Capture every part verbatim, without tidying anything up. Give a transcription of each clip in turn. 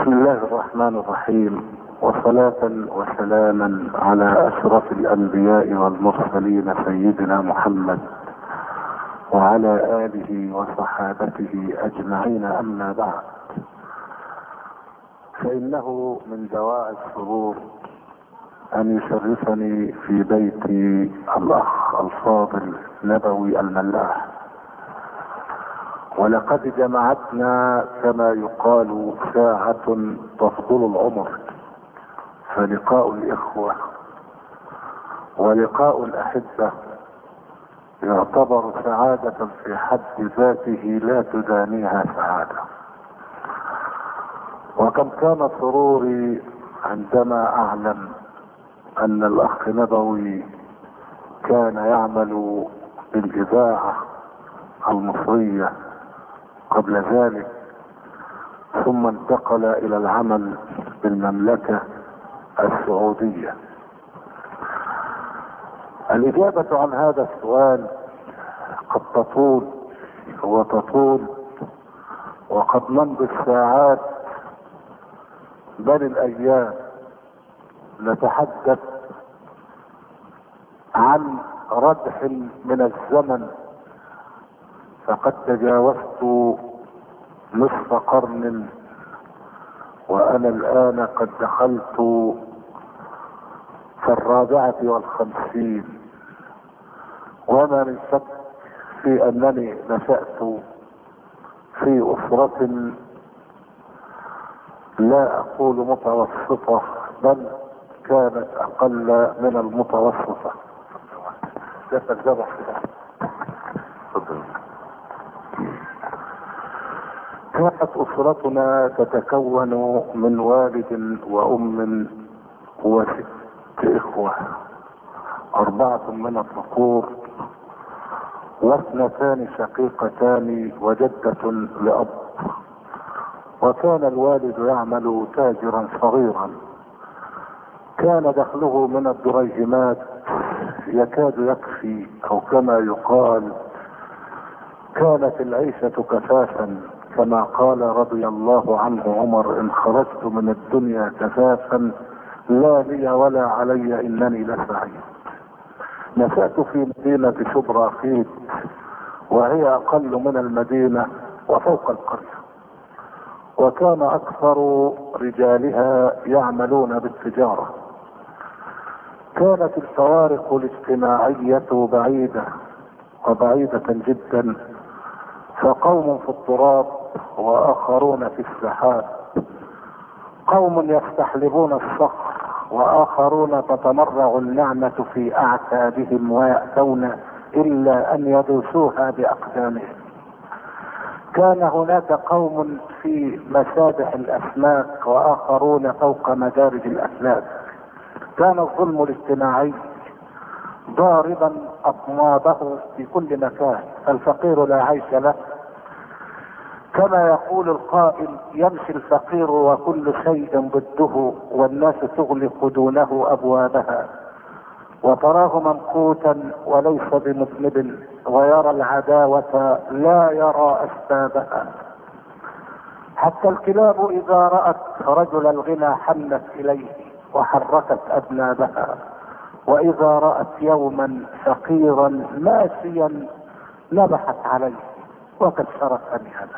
بسم الله الرحمن الرحيم، وصلاة وسلاما على أشرف الأنبياء والمرسلين سيدنا محمد وعلى آله وصحابته أجمعين، أما بعد، فإنه من دواعي السرور أن يشرفني في بيتي الأخ الفاضل نبوي الملاح، ولقد جمعتنا كما يقال ساعة تفضل العمر، فلقاء الإخوة ولقاء الأحبة يعتبر سعادة في حد ذاته لا تدانيها سعادة. وكم كان سروري عندما أعلم أن الأخ نبوي كان يعمل بالإذاعة المصرية قبل ذلك، ثم انتقل إلى العمل بالمملكة السعودية. الإجابة عن هذا السؤال قد تطول وتطول، وقد نمضي الساعات بل الأيام نتحدث عن ردح من الزمن، فقد تجاوزت نصف قرن وأنا الآن قد دخلت في الرابعة والخمسين، وما من شك في أنني نشأت في أسرة لا أقول متوسطة بل كانت أقل من المتوسطة. كانت أسرتنا تتكون من والد وأم وست إخوة، أربعة من الذكور واثنتان شقيقتان وجدة لأب. وكان الوالد يعمل تاجرا صغيرا، كان دخله من الدريهمات يكاد يكفي، أو كما يقال كانت العيشة كفافا، كما قال رضي الله عنه عمر: إن خرجت من الدنيا كفافا لا لي ولا علي إنني لسعيد. نشأت في مدينة شبراخيت، وهي أقل من المدينة وفوق القرية، وكان أكثر رجالها يعملون بالتجارة. كانت الفوارق الاجتماعية بعيدة وبعيدة جدا، فقوم في التراب وآخرون في السحاب، قوم يستحلبون الصخر وآخرون تتمرغ النعمة في أعتابهم ويأتون إلا أن يدوسوها بأقدامهم. كان هناك قوم في مسابح الأسماك وآخرون فوق مدارج الأفلاك. كان الظلم الاجتماعي ضاربا أطنابه في كل مكان، فالفقير لا عيش له. كما يقول القائل: يمشي الفقير وكل شيء ضده، والناس تغلق دونه أبوابها، وتراه ممقوتا وليس بمذنب، ويرى العداوة لا يرى أسبابها. حتى الكلاب إذا رأت رجل الغنى حنت إليه وحركت أذنابها، وإذا رأت يوما فقيرا ماشيا نبحت عليه وكسرت أنيابها.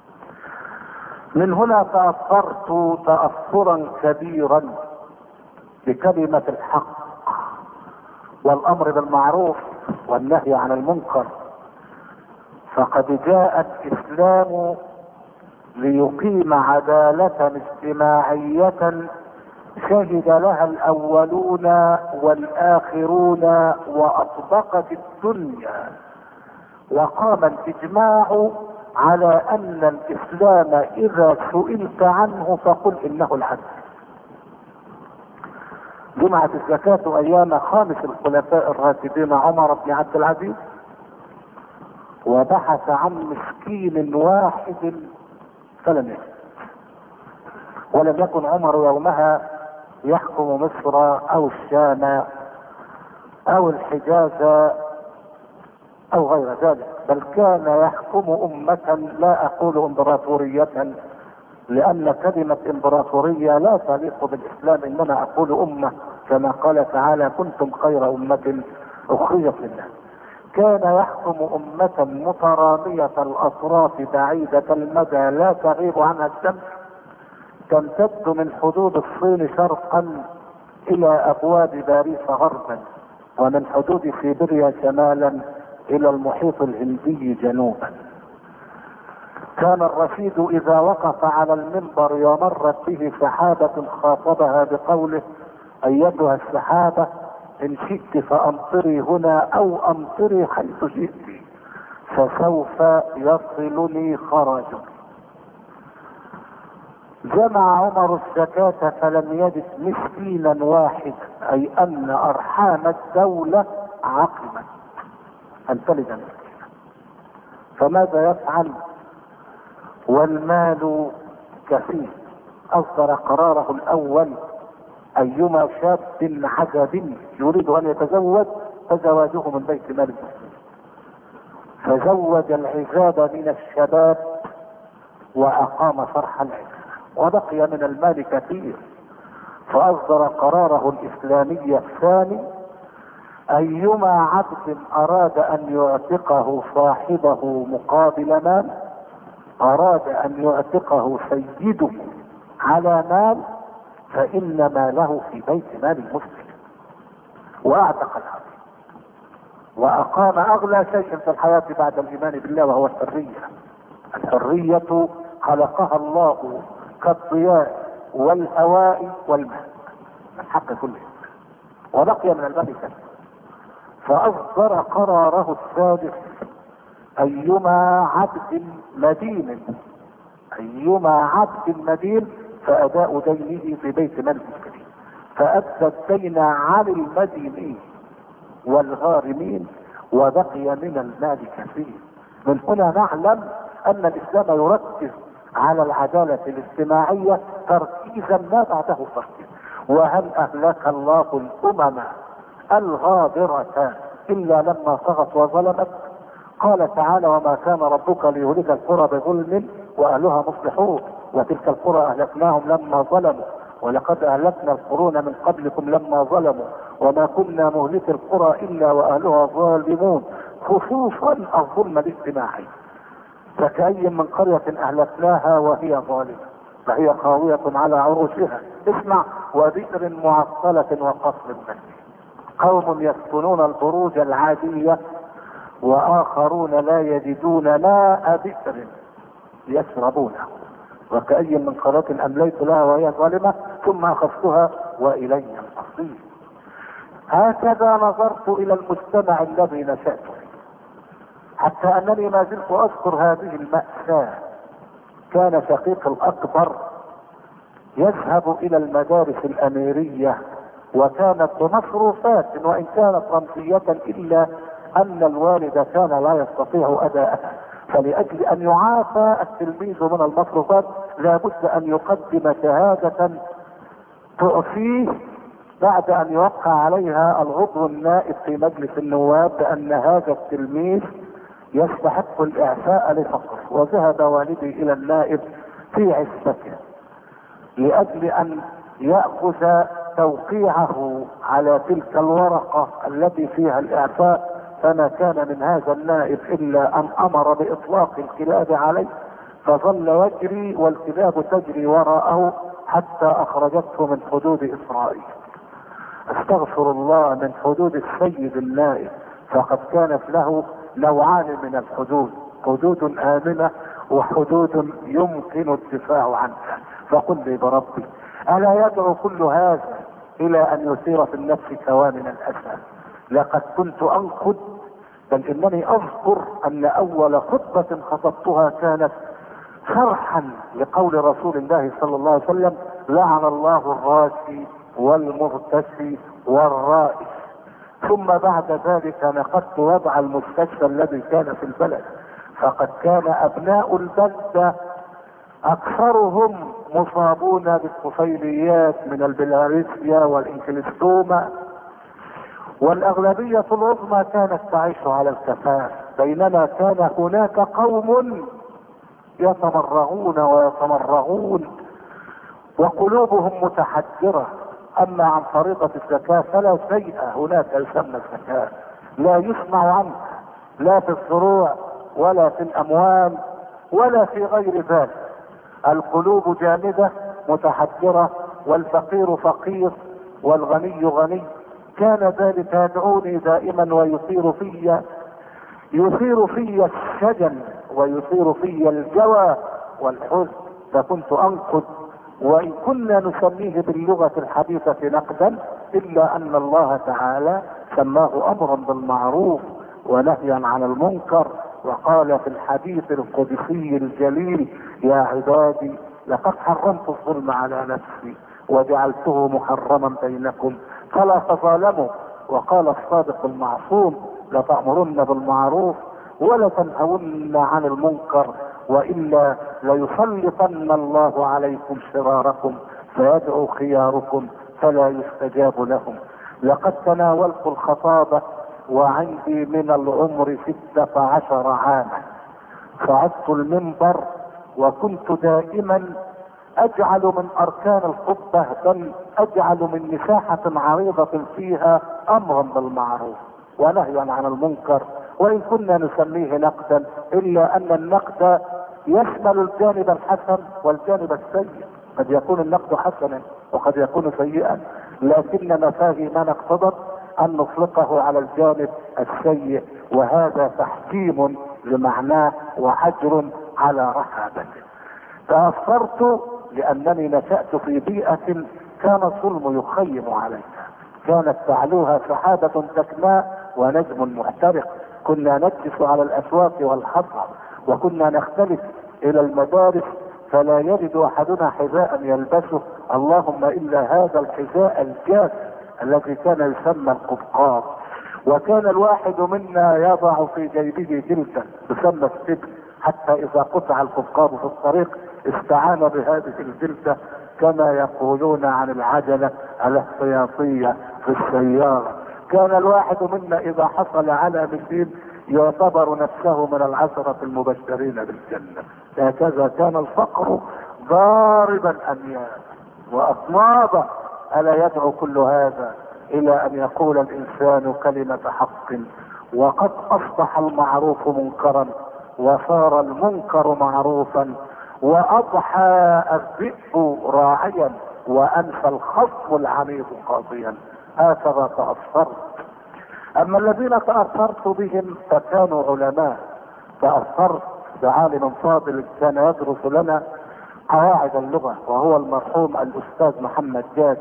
من هنا تأثرت تأثرا كبيرا بكلمة الحق والأمر بالمعروف والنهي عن المنكر، فقد جاء الإسلام ليقيم عدالة اجتماعية شهد لها الأولون والآخرون وأطبقت الدنيا، وقام الإجماع على أن الإسلام إذا سئلت عنه فقل إنه العدل. جمعت الزكاة أيام خامس الخلفاء الراشدين عمر بن عبد العزيز، وبحث عن مسكين واحد فلم يجد، ولم يكن عمر يومها يحكم مصر أو الشام أو الحجاز أو غير ذلك، بل كان يحكم أمة، لا أقول إمبراطورية لان كلمة امبراطورية لا تليق بالاسلام، انما اقول امة كما قال تعالى كنتم خير امة اخرجت للناس. كان يحكم امة مترامية الاطراف بعيدة المدى لا تغيب عنها الشمس، تمتد من حدود الصين شرقا الى ابواب باريس غربا، ومن حدود سيبيريا شمالا الى المحيط الهندي جنوبا. كان الرشيد اذا وقف على المنبر ومرت به سحابة خاطبها بقوله ايتها السحابة ان شئت فامطري هنا او امطري حيث شئت فسوف يصلني خرج. جمع عمر الزكاة فلم يجد مسكينا واحد، اي ان ارحام الدولة عقمت ان تلد مسكينا. فماذا يفعل والمال كثير؟ اصدر قراره الاول ايما شاب عجب يريد ان يتزوج فزواجه من بيت مال المسلمين، فزوج العزاب من الشباب واقام فرح العزاب، وبقي من المال كثير. فاصدر قراره الاسلامي الثاني ايما عبد اراد ان يعتقه صاحبه مقابل مال، اراد ان يعتقه سيده على مال، فان ماله في بيت مال المسلم. واعتق العبد واقام اغلى شيء في الحياة بعد الايمان بالله وهو الحرية. الحرية خلقها الله كالضياء والهواء والماء من حق كل انسان، وبقي من المال كثير. فاصدر قراره السادس ايما عبد مدين ايما عبد مدين فاداء دينه في بيت مال المسلمين، فادى الدين عن المدينين والغارمين وبقي من المال كثير. من هنا نعلم ان الاسلام يركز على العدالة الاجتماعية تركيزا ما بعده تركيز. وهل اهلك الله الامم الغابرة الا لما طغت وظلمت؟ قال تعالى وما كان ربك ليهلك القرى بظلم واهلها مصلحون وتلك القرى اهلكناهم لما ظلموا ولقد اهلكنا القرون من قبلكم لما ظلموا وما كنا مهلك القرى الا واهلها ظالمون، خصوصا الظلم الاجتماعي. فكأي من قرية اهلكناها وهي ظالمة فهي خاوية على عروشها، اسمع، وبئر معطلة وقصر مبني. قوم يسكنون البروج العادية واخرون لا يجدون ماء بئر يشربونه. وكأي من قرية امليت لها وهي ظالمة ثم اخذتها والي المصير. هكذا نظرت الى المجتمع الذي نشأت فيه، حتى انني ما زلت اذكر هذه المأساة. كان شقيق الاكبر يذهب الى المدارس الاميرية وكانت بمصروفات وان كانت رمزية، الا ان الوالد كان لا يستطيع اداءها، فلأجل ان يعافى التلميذ من المصروفات لابد ان يقدم شهادة تعفيه بعد ان يوقع عليها العضو النائب في مجلس النواب بان هذا التلميذ يستحق الاعفاء لفقره. وذهب والدي الى النائب في عزته لاجل ان يأخذ توقيعه على تلك الورقة التي فيها الاعفاء، فما كان من هذا النائب الا ان امر باطلاق الكلاب عليه، فظل يجري والكلاب تجري وراءه حتى اخرجته من حدود اسرائيل. استغفر الله، من حدود السيد النائب، فقد كانت له نوعان من الحدود، حدود آمنة وحدود يمكن الدفاع عنها. فقل لي بربي، ألا يدعو كل هذا إلى أن يثير في النفس كوامن الأسى؟ لقد كنت أنقد، بل إنني أذكر أن أول خطبة خطبتها كانت شرحا لقول رسول الله صلى الله عليه وسلم لعن الله الراشي والمرتشي والرائش. ثم بعد ذلك نقدت وضع المستشفى الذي كان في البلد، فقد كان ابناء البلدة اكثرهم مصابون بالطفيليات من البلهارسيا والانكليستوما، والاغلبية العظمى كانت تعيش على الكفاف، بينما كان هناك قوم يتمرغون ويتمرغون وقلوبهم متحجرة. اما عن فريضة الزكاة فلا شيء هناك يسمى الزكاة، لا يسمع عنه لا في الزروع ولا في الاموال ولا في غير ذلك. القلوب جامدة متحجرة، والفقير فقير والغني غني. كان ذلك يدعوني دائما ويثير في يثير في الشجن ويثير في الجوى والحزن، فكنت انقد وان كنا نسميه باللغة الحديثة نقدا، الا ان الله تعالى سماه امرا بالمعروف ونهيا عن المنكر. وقال في الحديث القدسي الجليل: يا عبادي لقد حرمت الظلم على نفسي وجعلته محرما بينكم فلا تظالموا. وقال الصادق المعصوم: لتأمرن بالمعروف ولتنهون عن المنكر والا ليسلطن الله عليكم شراركم فيدعو خياركم فلا يستجاب لهم. لقد تناولت الخطابة وعندي من العمر ستة عشر عاما. صعدت المنبر وكنت دائما اجعل من اركان الخطبة، بل اجعل من مساحة عريضة فيها امرا بالمعروف ونهيا عن المنكر، وان كنا نسميه نقدا، الا ان النقد يشمل الجانب الحسن والجانب السيء. قد يكون النقد حسنا وقد يكون سيئا، لكن مفاهيمنا اقتضت ان نطلقه على الجانب السيء، وهذا تحكيم لمعناه وحجر على رحابته. تأثرت لانني نشأت في بيئة كان الظلم يخيم عليها، كانت تعلوها سحابة سكناء ونجم محترق. كنا نجلس على الاسواق والحصى، وكنا نختلف الى المدارس فلا يجد احدنا حذاء يلبسه، اللهم الا هذا الحذاء الجاف الذي كان يسمى القبقاب. وكان الواحد منا يضع في جيبه جلدة تسمى السبل، حتى اذا قطع القبقاب في الطريق استعان بهذه الجلدة، كما يقولون عن العجلة الاحتياطية في السيارة. كان الواحد منا اذا حصل على منديل يعتبر نفسه من العشرة المبشرين بالجنة. هكذا كان الفقر ضاربا انياب واصنابا. الا يدعو كل هذا الى ان يقول الانسان كلمة حق؟ وقد اصبح المعروف منكرا وصار المنكر معروفا، واضحى الذئب راعيا وانفى الخصم العنيد قاضيا. هكذا تأثرت. اما الذين تأثرت بهم فكانوا علماء. تأثرت بعالم فاضل كان يدرس لنا قواعد اللغة، وهو المرحوم الاستاذ محمد جاد.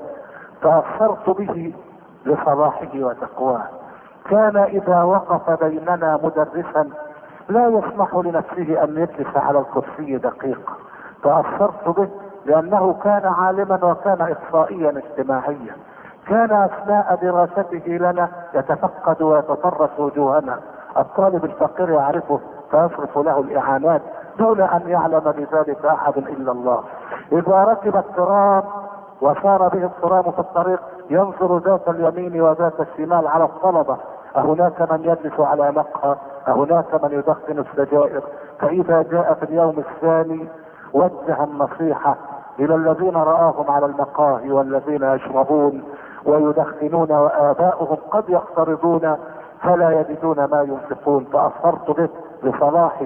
تأثرت به لصلاحه وتقواه. كان اذا وقف بيننا مدرسا لا يسمح لنفسه ان يجلس على الكرسي دقيقة. تأثرت به لانه كان عالما وكان اخصائيا اجتماعيا. كان اثناء دراسته لنا يتفقد ويتطرس وجوهنا. الطالب الفقير يعرفه فيصرف له الاعانات دون ان يعلم بذلك احد الا الله. اذا ركب الترام وسار به الترام في الطريق ينظر ذات اليمين وذات الشمال على الطلبة، أهناك من يجلس على مقهى، أهناك من يدخن السجائر. فإذا جاء في اليوم الثاني وجه النصيحة إلى الذين رآهم على المقاهي والذين يشربون ويدخنون وآباؤهم قد يقترضون فلا يجدون ما ينفقون. تأثرت به لصلاحه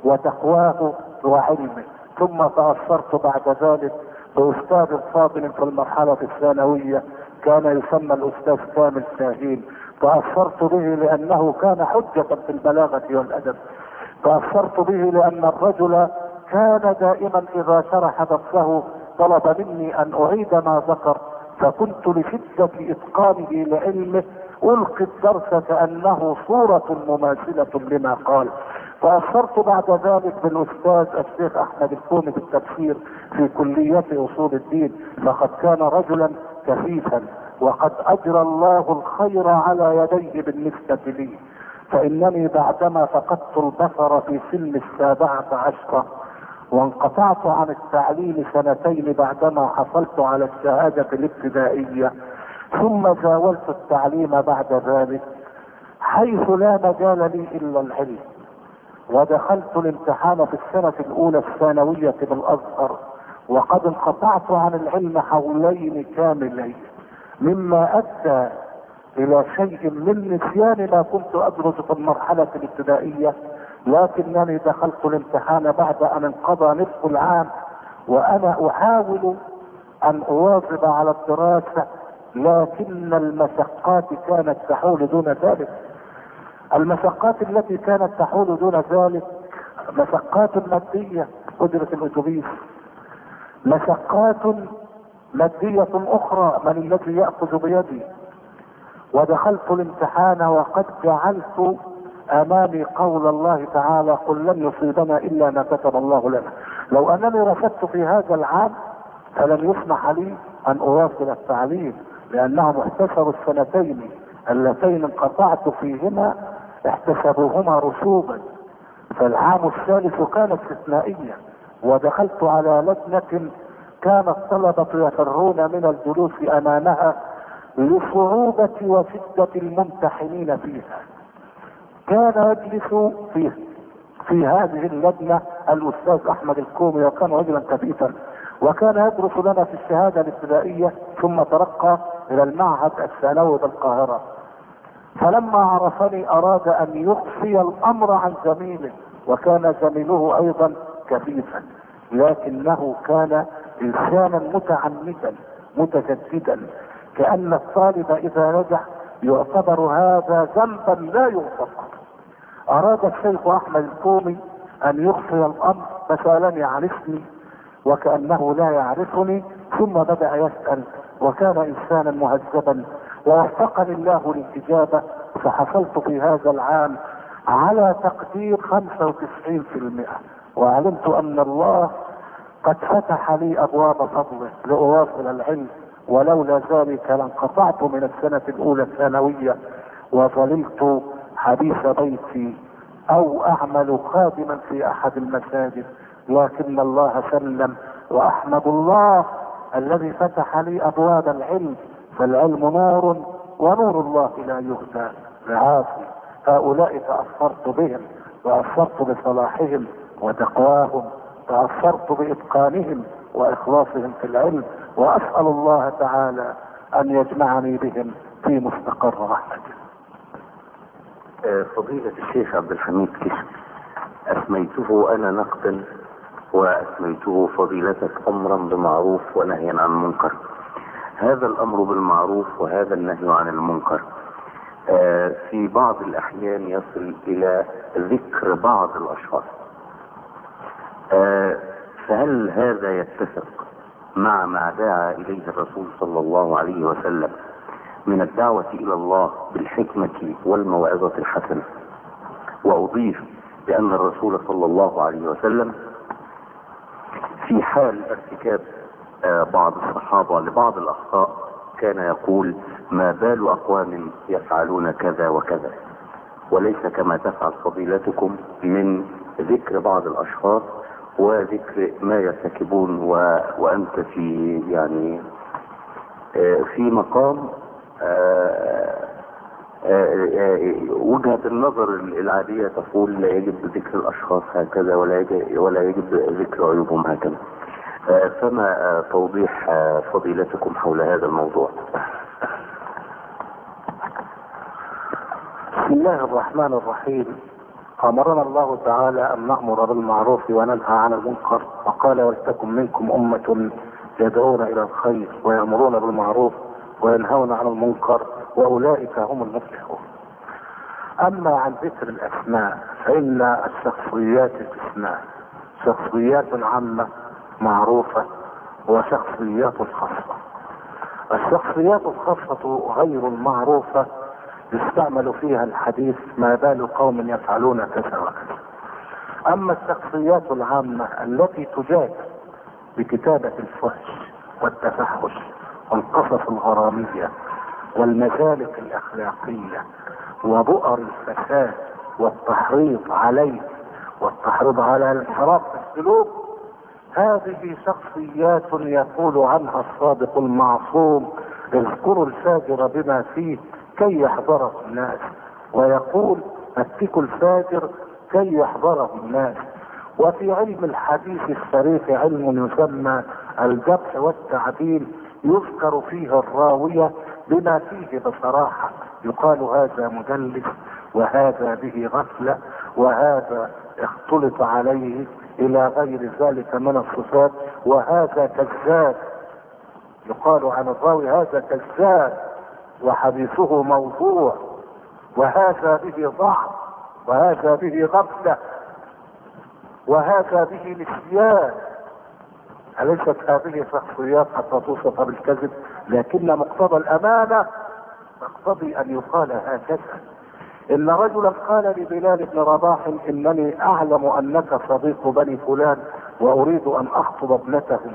وتقواه وعلمه. ثم تأثرت بعد ذلك بأستاذ فاضل في المرحلة الثانوية كان يسمى الأستاذ كامل شاهين. تأثرت به لأنه كان حجة في البلاغة والأدب. تأثرت به لأن الرجل كان دائما إذا شرح درسه طلب مني أن أعيد ما ذكر، فكنت لشدة إتقانه لعلمه ألقي الدرس كأنه صورة مماثلة لما قال. تأثرت بعد ذلك بالأستاذ الشيخ أحمد الكومي بالتفسير في كلية أصول الدين، فقد كان رجلا كفيفا وقد أجرى الله الخير على يديه بالنسبة لي. فإنني بعدما فقدت البصر في سن السابعة عشرة وانقطعت عن التعليم سنتين بعدما حصلت على الشهادة الابتدائية، ثم زاولت التعليم بعد ذلك حيث لا مجال لي إلا العلم. ودخلت الامتحان في السنة الاولى الثانوية بالازهر، وقد انقطعت عن العلم حولين كاملين، مما ادى الى شيء من نسيان ما كنت ادرس في المرحلة الابتدائية، لكنني دخلت الامتحان بعد ان انقضى نصف العام وانا احاول ان اواظب على الدراسة، لكن المشقات كانت تحول دون ذلك. المشقات التي كانت تحول دون ذلك مشقات مادية، أجرة الأتوبيس، مشقات مادية أخرى، من الذي يأخذ بيدي؟ ودخلت الامتحان وقد جعلت أمامي قول الله تعالى: قل لن يصيبنا إلا ما كتب الله لنا. لو أنني رفضت في هذا العام فلن يسمح لي أن أواصل التعليم، لأنهم احتسبوا السنتين اللتين انقطعت فيهما احتسبوهما رسوبا، فالعام الثالث كان استثنائيا. ودخلت على لجنة كان الطلبة يفرون من الجلوس امامها لصعوبة وشدة الممتحنين فيها. كان يجلس فيه في هذه اللجنة الاستاذ احمد الكومي، وكان رجلا كفيفا، وكان يدرس لنا في الشهادة الابتدائية ثم ترقى الى المعهد الثانوي بالقاهرة. فلما عرفني اراد ان يخفي الامر عن زميله، وكان زميله ايضا كفيفا، لكنه كان انسانا متعمدا متجددا، كأن الطالب اذا نجح يعتبر هذا ذنبا لا يغفر. اراد الشيخ احمد الكومي ان يخفي الامر، فسألني عن اسمي وكأنه لا يعرفني، ثم بدأ يسأل، وكان انسانا مهذبا، ووفقني الله للاجابة، فحصلت في هذا العام على تقدير خمسة وتسعين بالمئة، وعلمت ان الله قد فتح لي ابواب فضله لاواصل العلم، ولولا ذلك لانقطعت من السنة الاولى الثانوية وظللت حديث بيتي او اعمل خادما في احد المساجد، لكن الله سلم. واحمد الله الذي فتح لي ابواب العلم، فالعلم نور ونور الله لا يهدى لعاصي. هؤلاء تأثرت بهم وأثرت بصلاحهم وتقواهم، تأثرت بإتقانهم وإخلاصهم في العلم، وأسأل الله تعالى أن يجمعني بهم في مستقر رحمته. فضيلة الشيخ عبد الحميد كشك، أسميته أنا نقدا وأسميته فضيلتك أمرا بمعروف ونهيا عن منكر. هذا الأمر بالمعروف وهذا النهي عن المنكر آه في بعض الأحيان يصل إلى ذكر بعض الأشخاص، آه فهل هذا يتفق مع ما دعا إليه الرسول صلى الله عليه وسلم من الدعوة إلى الله بالحكمة والموعظة الحسنة؟ وأضيف بأن الرسول صلى الله عليه وسلم في حال ارتكاب آه بعض الصحابة لبعض الأخطاء كان يقول: ما بال أقوام يفعلون كذا وكذا، وليس كما تفعل فضيلتكم من ذكر بعض الأشخاص وذكر ما يرتكبون، و... وأنت في يعني آه في مقام آه آه وجهة النظر العادية تقول لا يجب ذكر الأشخاص هكذا ولا يجب, ولا يجب ذكر عيوبهم هكذا. فما توضيح فضيلتكم حول هذا الموضوع؟ بسم الله الرحمن الرحيم. أمرنا الله تعالى أن نأمر بالمعروف وننهى عن المنكر، وقال: ولتكن منكم أمة يدعون إلى الخير ويأمرون بالمعروف وينهون عن المنكر وأولئك هم المفلحون. أما عن ذكر الأسماء فإن الشخصيات قسمان: شخصيات عامة معروفة وشخصيات خاصة. الشخصيات الخاصة غير المعروفة يستعمل فيها الحديث: ما بال قوم يفعلون كذا وكذا. اما الشخصيات العامة التي تجاد بكتابة الفحش والتفحش والقصص الغرامية والمسالك الاخلاقية وبؤر الفساد والتحريض عليه والتحريض على الانحراف في السلوك، هذه شخصيات يقول عنها الصادق المعصوم: اذكروا الفاجر بما فيه كي يحضره الناس. ويقول: اتكوا الفاجر كي يحضره الناس. وفي علم الحديث الشريف علم يسمى الجرح والتعديل، يذكر فيه الراوية بما فيه بصراحة، يقال هذا مدلس، وهذا به غفلة، وهذا اختلط عليه الى غير ذلك من الصفات، وهذا كذاب. يقال عن الراوي هذا كذاب وحديثه موضوع، وهذا به ضعف، وهذا به غفلة، وهذا به نسيان. أليست هذه شخصيات حتى توصف بالكذب؟ لكن مقتضى الأمانة تقتضي أن يقال هكذا. إن رجلا قال لبلال بن رباح: إنني أعلم أنك صديق بني فلان وأريد أن أخطب ابنتهم،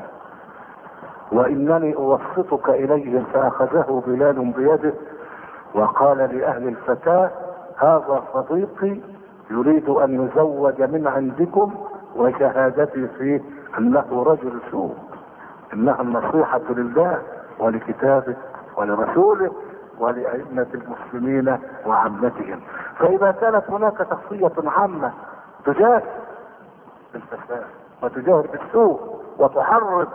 وإنني أوسطك إليهم. فأخذه بلال بيده وقال لأهل الفتاة: هذا صديقي يريد أن يزوج من عندكم، وشهادتي فيه أنه رجل سوء. إنها النصيحة لله ولكتابه ولرسوله ولأئمة المسلمين وعامتهم. فإذا كانت هناك شخصية عامة تجاهر بالفساد وتجاهر بالسوء وتحرض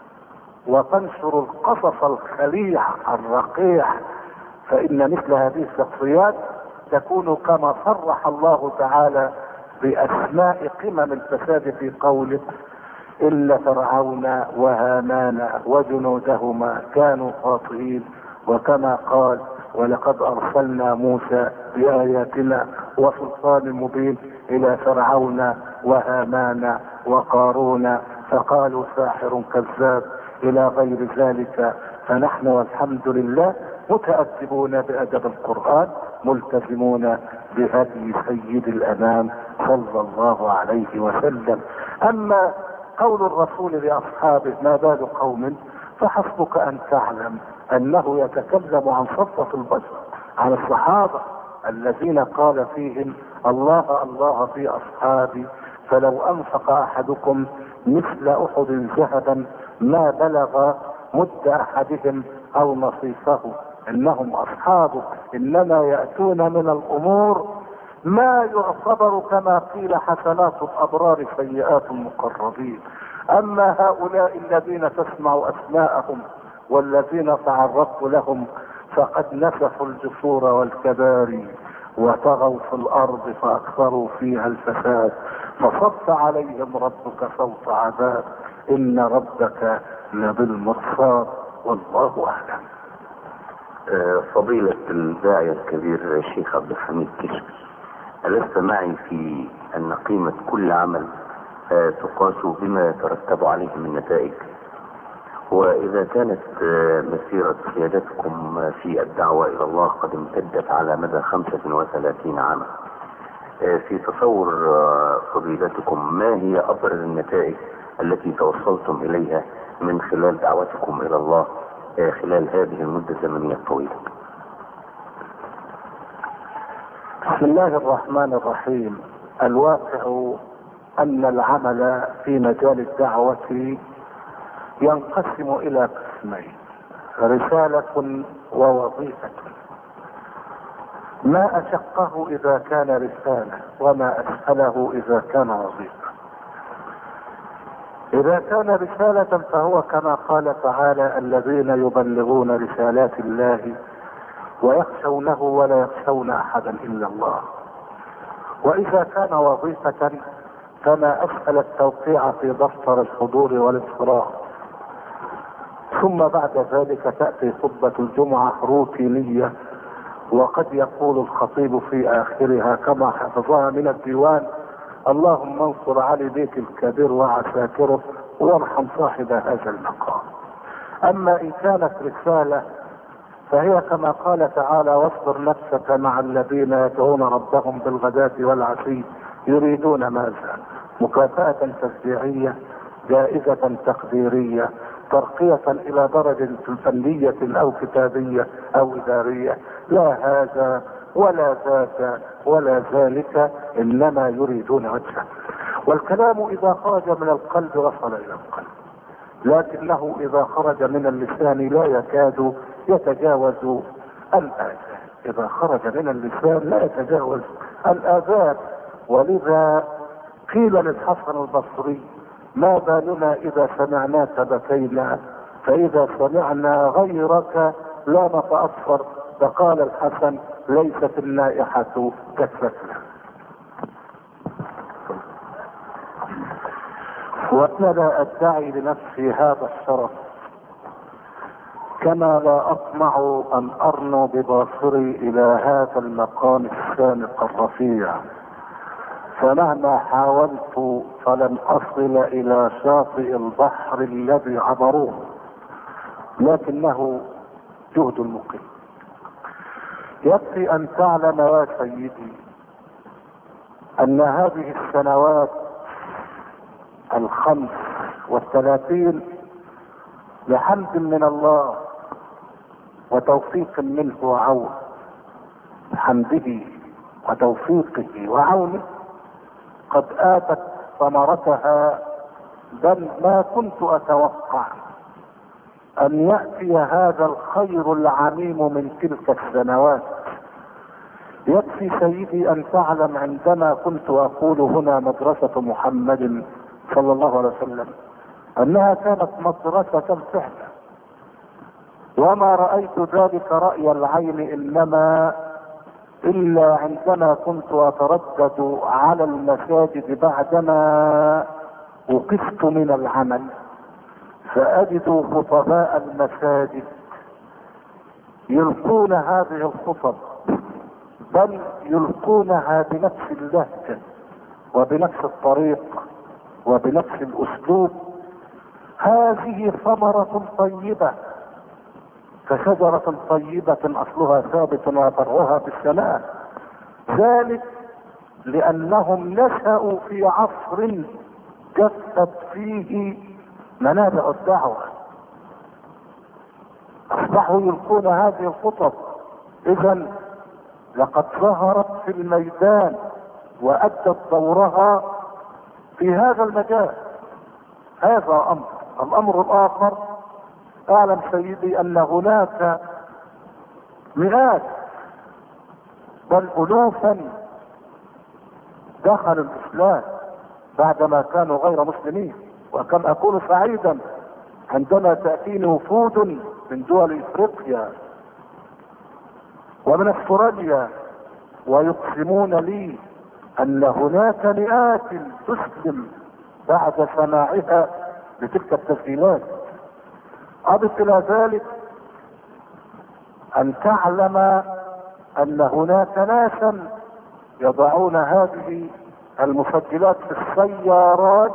وتنشر القصص الخليع الرقيع، فإن مثل هذه الشخصيات تكون كما صرح الله تعالى بأسماء قمم الفساد في قوله: إلا فرعون وهامان وجنودهما كانوا خاطئين. وكما قال: ولقد أرسلنا موسى بآياتنا وسلطان مبين إلى فرعون وهامان وقارون فقالوا ساحر كذاب، إلى غير ذلك. فنحن والحمد لله متأدبون بأدب القرآن، ملتزمون بهدي سيد الأنام صلى الله عليه وسلم. أما قول الرسول لأصحابه: ما بال قوم، فحسبك أن تعلم أنه يتكلم عن صفوة البشر، عن الصحابة الذين قال فيهم: الله الله في أصحابي، فلو أنفق أحدكم مثل أحد ذهبا ما بلغ مد أحدهم أو نصيفه. إنهم أصحابه، إنما يأتون من الأمور ما يعتبر كما قيل حسنات الأبرار سيئات المقربين. أما هؤلاء الذين تسمع أسماءهم والذين تعرضت لهم فقد نسفوا الجسور والكباري وطغوا في الأرض فأكثروا فيها الفساد، فصب عليهم ربك صوت عذاب، إن ربك لبالمرصاد، والله أعلم. فضيلة الداعية الكبير الشيخ عبد الحميد كشك، ألست معي في أن قيمة كل عمل تقاس بما يترتب عليه من نتائج؟ وإذا كانت مسيرة سيادتكم في الدعوة إلى الله قد امتدت على مدى خمسة وثلاثين عاما، في تصور فضيلتكم ما هي أبرز النتائج التي توصلتم إليها من خلال دعوتكم إلى الله خلال هذه المدة الزمنية الطويلة؟ بسم الله الرحمن الرحيم. الواقع أن العمل في مجال الدعوة ينقسم إلى قسمين: رسالة ووظيفة. ما أشقه إذا كان رسالة، وما أسهله إذا كان وظيفة. إذا كان رسالة فهو كما قال تعالى: الذين يبلغون رسالات الله ويخشونه ولا يخشون أحدا إلا الله. وإذا كان وظيفة فما أسهل التوقيع في دفتر الحضور والإصرار، ثم بعد ذلك تأتي خطبة الجمعة روتينية، وقد يقول الخطيب في آخرها كما حفظها من الديوان: اللهم انصر علي بيك الكبير وعساكره وارحم صاحب هذا المقام. أما إن كانت رسالة فهي كما قال تعالى: واصبر نفسك مع الذين يدعون ربهم بالغداة والعشي يريدون ماذا؟ مكافأة تشجيعية، جائزة تقديرية، ترقية إلى درجة فنية أو كتابية أو إدارية. لا هذا ولا ذاك ولا ذلك، إنما يريدون وجهه. والكلام إذا خرج من القلب وصل إلى القلب، لكنه إذا خرج من اللسان لا يكاد يتجاوز الآذان. إذا خرج من اللسان لا يتجاوز الآذان. ولذا قيل للحسن البصري: ما بالنا اذا سمعناك بكينا، فاذا سمعنا غيرك لا نتأثر. فقال الحسن: ليست النائحة كالسكنة. وانا لا ادعي لنفسي هذا الشرف، كما لا اطمع ان ارنو بباصري الى هذا المقام الشامخ الرفيع، فمهما حاولت فلن اصل الى شاطئ البحر الذي عبروه، لكنه جهد المقيم. يكفي ان تعلم يا سيدي ان هذه السنوات الخمس والثلاثين بحمد من الله وتوفيق منه وعون، بحمده وتوفيقه وعونه قد آتت ثمرتها، بل ما كنت أتوقع أن يأتي هذا الخير العميم من تلك السنوات. يكفي سيدي أن تعلم عندما كنت أقول هنا مدرسة محمد صلى الله عليه وسلم أنها كانت مدرسة فعلا، وما رأيت ذلك رأي العين إنما إلا عندما كنت أتردد على المساجد بعدما وقفت من العمل، فأجد خطباء المساجد يلقون هذه الخطب، بل يلقونها بنفس اللهجة وبنفس الطريق وبنفس الأسلوب. هذه ثمرة طيبة كشجرة طيبة أصلها ثابت وفرعها في السماء، ذلك لأنهم نشأوا في عصر جفت فيه منابع الدعوة، أصبحوا يلقون هذه الخطب. إذن لقد ظهرت في الميدان وأدت دورها في هذا المجال. هذا أمر. الأمر الآخر: اعلم سيدي ان هناك مئات بل الوفا دخلوا الاسلام بعدما كانوا غير مسلمين، وكم اكون سعيدا عندما تأتيني وفود من دول افريقيا ومن استراليا ويقسمون لي ان هناك مئات تسلم بعد سماعها لتلك التسجيلات. أضف إلى ذلك أن تعلم أن هناك ناسا يضعون هذه المسجلات في السيارات،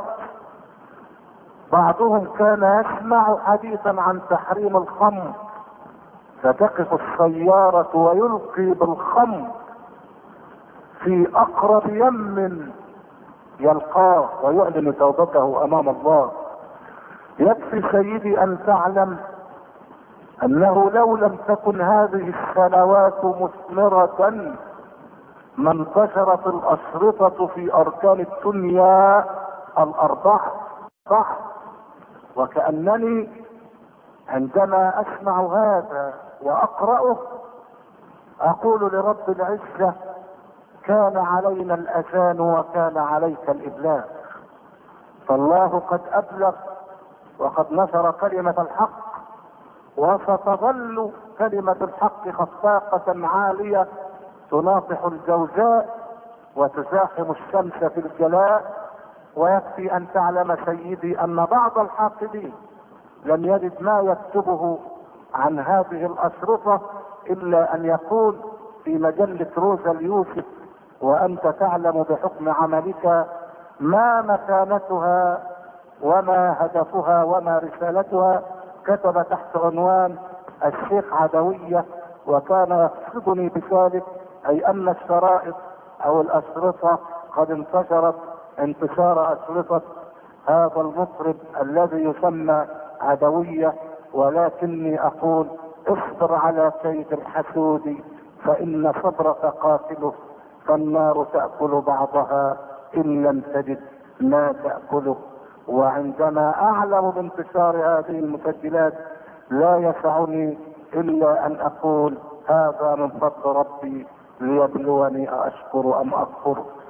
بعضهم كان يسمع حديثا عن تحريم الخمر فتقف السيارة ويلقي بالخمر في أقرب يم يلقاه ويعلن توبته أمام الله. يكفي سيدي أن تعلم أنه لو لم تكن هذه السنوات مثمرة ما انتشرت الأشرطة في أركان الدنيا الأربعة. صح؟ وكأنني عندما أسمع هذا وأقرأه أقول لرب العزة: كان علينا الأذان وكان عليك الإبلاغ. فالله قد أبلغ وقد نشر كلمة الحق، وستظل كلمة الحق خفاقة عالية تناطح الجوزاء وتزاحم الشمس في الجلاء. ويكفي أن تعلم سيدي أن بعض الحاقدين لم يجد ما يكتبه عن هذه الأشرطة إلا أن يقول في مجلة روزا اليوسف، وأنت تعلم بحكم عملك ما مكانتها وما هدفها وما رسالتها، كتب تحت عنوان الشيخ عدوية، وكان يقصدني بذلك أي أن الشرائط أو الأشرطة قد انتشرت انتشار أشرطة هذا المطرب الذي يسمى عدوية. ولكني أقول: اصبر على كيد الحسود فإن صبرك قاتله، فالنار تأكل بعضها إن لم تجد ما تأكله. وعندما أعلم بانتشار هذه المسجلات لا يسعني إلا أن أقول: هذا من فضل ربي ليبلوني أشكر أم أكفر.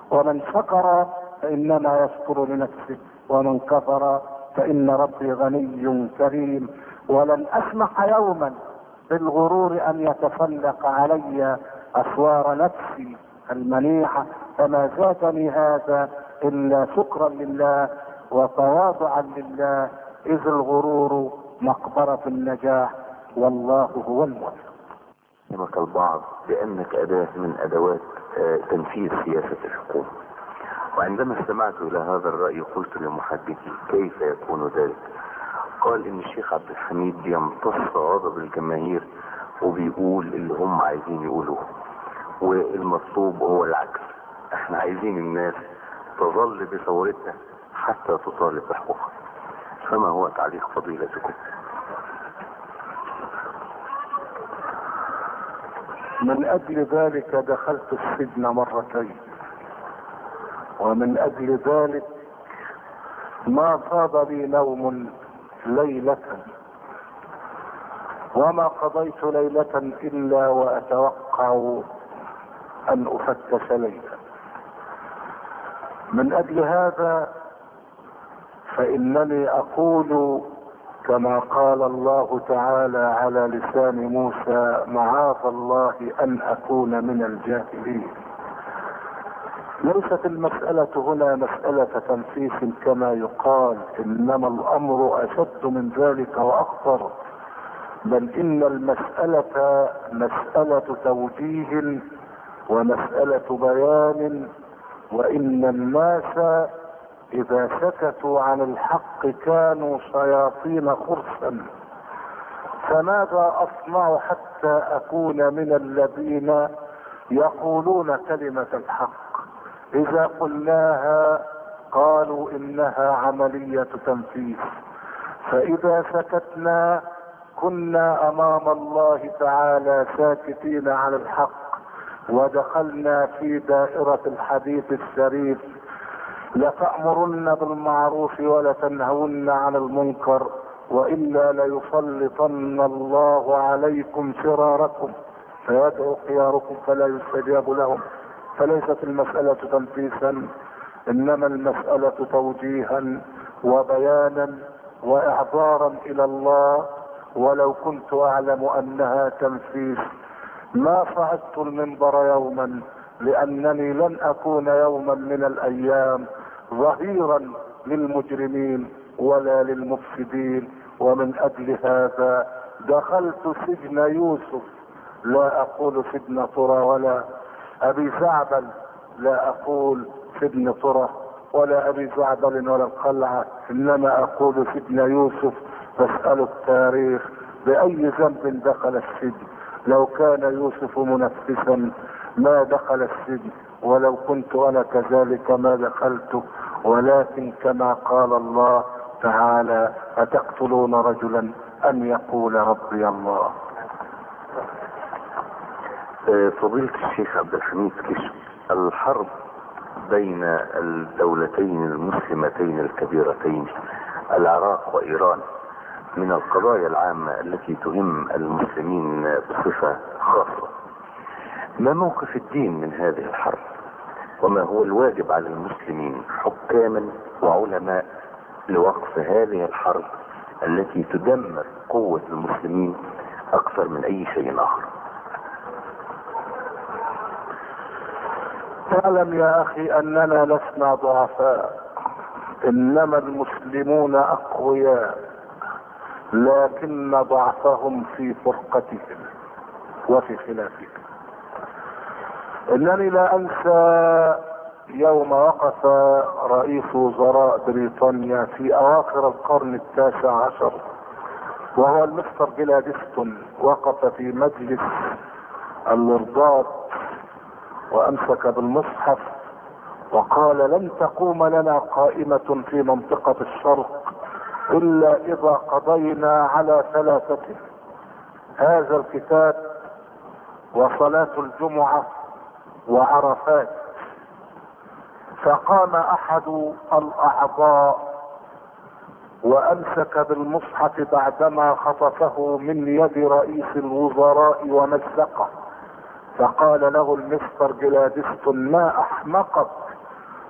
ومن شكر فإنما يشكر لنفسه، ومن كفر فإن ربي غني كريم. ولن أسمح يوما بالغرور أن يتسلق علي أسوار نفسي المنيعة، فما زادني هذا إلا شكرا لله وتواضعا لله، إذ الغرور مقبرة النجاح والله هو الموفق. يمك البعض بأنك أداة من أدوات تنفيذ سياسة الحكومة، وعندما استمعت إلى هذا الرأي قلت لمحدثي كيف يكون ذلك؟ قال إن الشيخ عبد الحميد بيمتص غضب الجماهير وبيقول اللي هم عايزين يقولوه، والمطلوب هو العكس. احنا عايزين الناس تظل بثورتها حتى تطالب بحقوقها. فما هو تعليق فضيلتكم؟ من أجل ذلك دخلت السجن مرتين، ومن أجل ذلك ما صاب لي نوم ليلة، وما قضيت ليلة إلا وأتوقع أن أفتش ليلة. من أجل هذا فإنني أقول كما قال الله تعالى على لسان موسى: معاذ الله أن أكون من الجاهلين. ليست المسألة هنا مسألة تنفيس كما يقال، إنما الأمر أشد من ذلك وأخطر، بل إن المسألة مسألة توجيه ومسألة بيان، وإن الناس إذا سكتوا عن الحق كانوا شياطين خرسا، فماذا أصنع حتى أكون من الذين يقولون كلمة الحق؟ إذا قلناها قالوا إنها عملية تنفيذ، فإذا سكتنا كنا أمام الله تعالى ساكتين عن الحق، ودخلنا في دائرة الحديث الشريف: لتأمرن بالمعروف ولتنهون عن المنكر وإلا ليسلطن الله عليكم شراركم فيدعو خياركم فلا يستجاب لهم. فليست المسألة تنفيسا، إنما المسألة توجيها وبيانا وإعذارا إلى الله. ولو كنت أعلم أنها تنفيس ما صعدت المنبر يوما، لأنني لن أكون يوما من الأيام ظهيرا للمجرمين ولا للمفسدين. ومن أجل هذا دخلت سجن يوسف، لا أقول سجن طرى ولا أبي زعبل، لا أقول سجن طرى ولا أبي زعبل ولا القلعة، إنما أقول سجن يوسف. فاسأل التاريخ بأي ذنب دخل السجن. لو كان يوسف منفسا ما دخل السجن، ولو كنت أنا كذلك ما دخلت. ولكن كما قال الله تعالى: أتقتلون رجلا أن يقول ربي الله. فضيلة الشيخ عبد الحميد كشف، الحرب بين الدولتين المسلمتين الكبيرتين العراق وإيران من القضايا العامة التي تهم المسلمين بصفة خاصة. ما موقف الدين من هذه الحرب؟ وما هو الواجب على المسلمين حكاما وعلماء لوقف هذه الحرب التي تدمر قوة المسلمين أكثر من أي شيء آخر؟ اعلم يا أخي أننا لسنا ضعفاء، إنما المسلمون أقوياء، لكن ضعفهم في فرقتهم وفي خلافهم. إنني لا أنسى يوم وقف رئيس وزراء بريطانيا في أواخر القرن التاسع عشر، وهو المستر جلادستون، وقف في مجلس اللوردات وأمسك بالمصحف وقال: لن تقوم لنا قائمة في منطقة الشرق إلا إذا قضينا على ثلاثة: هذا الكتاب وصلاة الجمعة وعرفات. فقام أحد الأعضاء وأمسك بالمصحف بعدما خطفه من يد رئيس الوزراء ومزقه، فقال له المستر جلادستون: ما أحمقك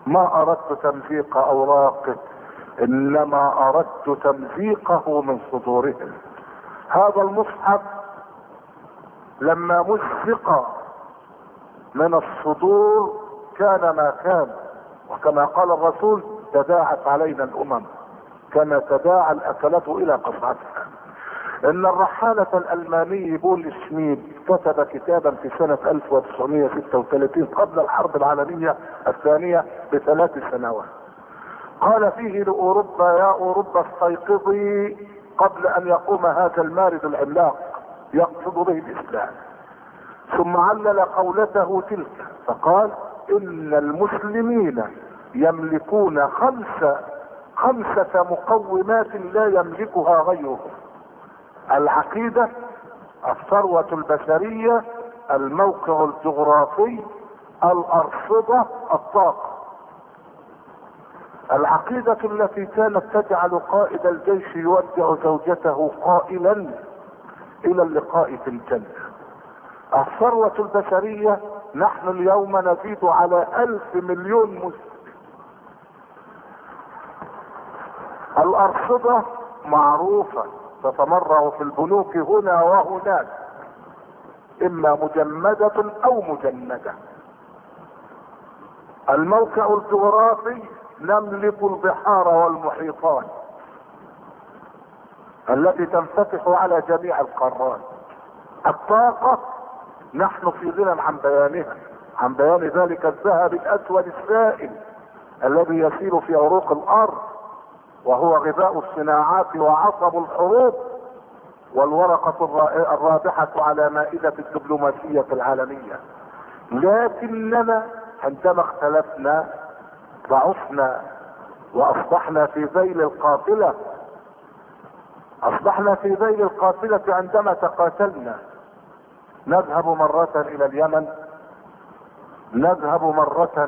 ما اردت تمزيق اوراقه، انما اردت تمزيقه من صدورهم. هذا المصحف لما مزق من الصدور كان ما كان، وكما قال الرسول تداعت علينا الامم كما تداعى الاكلة الى قصعتها. ان الرحالة الالماني بول شميد كتب كتابا في سنة ألف وتسعمائة وستة وثلاثين قبل الحرب العالمية الثانية بثلاث سنوات، قال فيه لاوروبا: يا اوروبا استيقظي قبل ان يقوم هذا المارد العملاق، يقصد به الاسلام. ثم علل قولته تلك فقال: ان المسلمين يملكون خمسة خمسة مقومات لا يملكها غيرهم: العقيدة، الثروة البشرية، الموقع الجغرافي، الارصدة، الطاقة. العقيدة التي كانت تجعل قائد الجيش يودع زوجته قائلا الى اللقاء في الجنة. الثروة البشرية، نحن اليوم نزيد على الف مليون مسلم. الارصدة معروفة تتمرع في البنوك هنا وهناك، اما مجمدة او مجندة. الموقع الجغرافي، نملك البحار والمحيطات التي تنفتح على جميع القارات. الطاقة، نحن في غنى عن بيانها، عن بيان ذلك الذهب الاسود السائل الذي يسير في عروق الارض، وهو غذاء الصناعات وعصب الحروب، والورقة الرابحة على مائدة الدبلوماسية العالمية. لكننا عندما اختلفنا ضعفنا واصبحنا في ذيل القافلة. اصبحنا في ذيل القافلة عندما تقاتلنا. نذهب مرة الى اليمن، نذهب مرة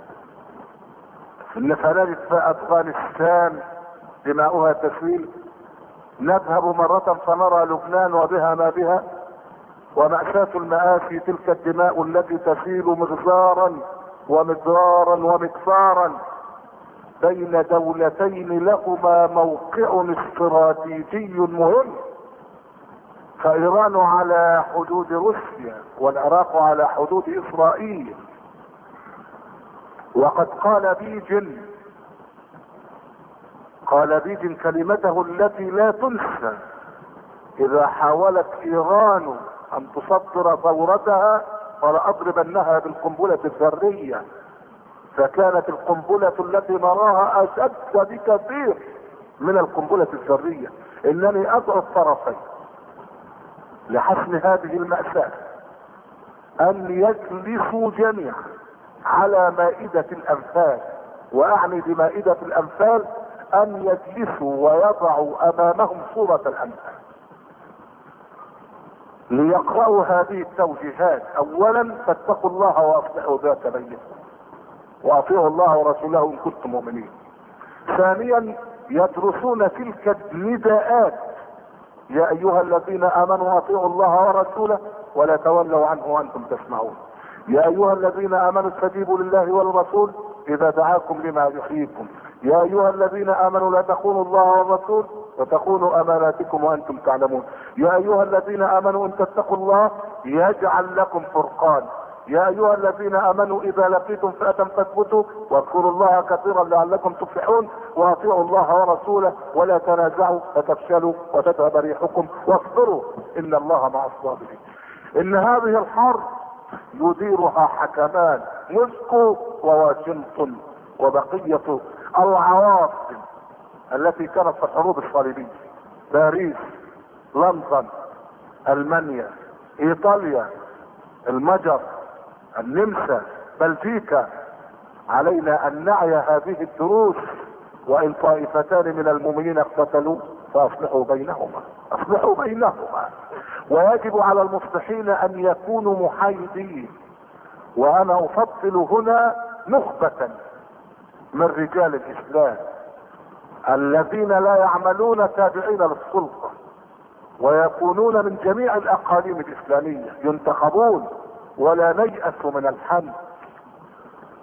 لفنادق في افغانستان دماؤها تسيل، نذهب مرة فنرى لبنان وبها ما بها، ومأساة المآسي تلك الدماء التي تسيل مغزارا ومدرارا ومكفارا بين دولتين لهما موقع استراتيجي مهم. فايران على حدود روسيا والعراق على حدود اسرائيل. وقد قال بيجن قال بيجن كلمته التي لا تنسى: اذا حاولت ايران ان تصدر ثورتها فلأضربنها بالقنبلة الذرية. فكانت القنبلة التي نراها اشد بكثير من القنبلة الذرية. انني ادعو الطرفين لحسم هذه المأساة ان يجلسوا جميعا على مائدة الانفال، واعني بمائدة الانفال ان يجلسوا ويضعوا امامهم صورة الانفال ليقرأوا هذه التوجيهات. اولا: فاتقوا الله واصلحوا ذات بينكم واطيعوا الله ورسوله ان كنتم مؤمنين. ثانيا: يدرسون تلك النداءات: يا ايها الذين امنوا اطيعوا الله ورسوله ولا تولوا عنه وانتم تسمعون. يا ايها الذين امنوا استجيبوا لله والرسول اذا دعاكم لما يحييكم. يا ايها الذين امنوا لا تخونوا الله والرسول وتخونوا اماناتكم وانتم تعلمون. يا ايها الذين امنوا ان تتقوا الله يجعل لكم فرقان. يا ايها الذين امنوا اذا لقيتم فئة فاثبتوا واذكروا الله كثيرا لعلكم تفلحون واطيعوا الله ورسوله ولا تنازعوا فتفشلوا وتذهب ريحكم واصبروا ان الله مع الصابرين. ان هذه الحرب يديرها حكمان: موسكو وواشنطن وبقية العواصم التي كانت في الحروب الصليبية: باريس، لندن، المانيا، ايطاليا، المجر، النمسا، بلجيكا. علينا ان نعي هذه الدروس. وان طائفتان من المؤمنين اقتتلوا فاصلحوا بينهما اصلحوا بينهما ويجب على المصلحين ان يكونوا محايدين. وانا افضل هنا نخبة من رجال الاسلام الذين لا يعملون تابعين للسلطة، ويكونون من جميع الاقاليم الاسلامية، ينتخبون ولا نيأس من الحمد.